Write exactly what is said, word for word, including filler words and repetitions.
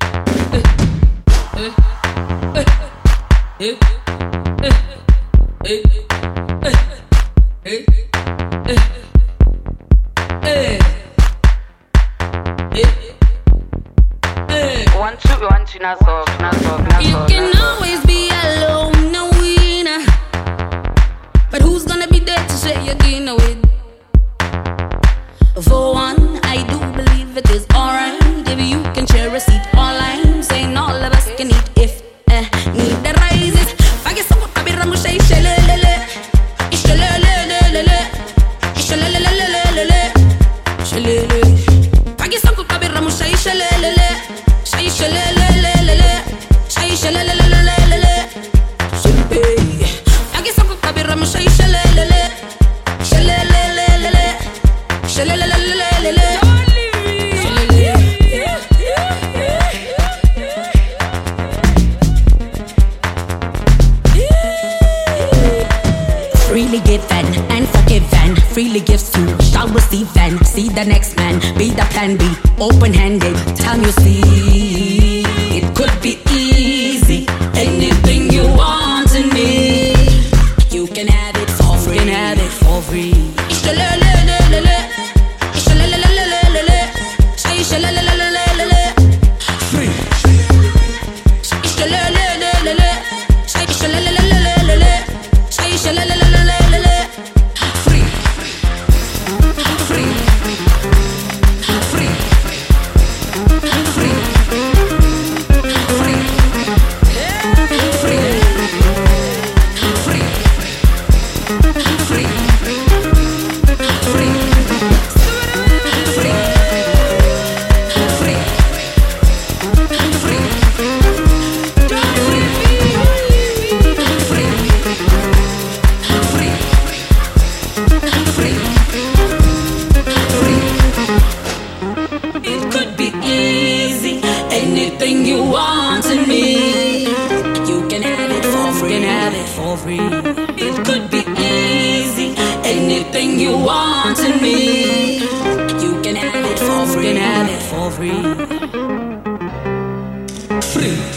One, two, one, two, not so, not so, not so. You can always be alone, a winner. But who's gonna be there to share your dinner with? For one, I do believe it is alright if you can share a seat online. Saying all of us can eat if eh, need the rises. Faggy so what I be ramu shay shalele. Ishalele. Ishalele. Shalele. Faggy so what I be ramu shay shalele. Shay shalele. Shay shalele. Faggy so what I be ramu shay shalele. Shalele. Shalele. Freely given and forgiven, freely gives you shall receive and see the next man, be the plan B, open-handed, time you see. It could be easy, anything you want in me. You can have it for free, you can have it for free. Anything you want in me, you can have it for free. You can have it for free. It could be easy. Anything you want in me, you can have it for free. You can have it for free. Free.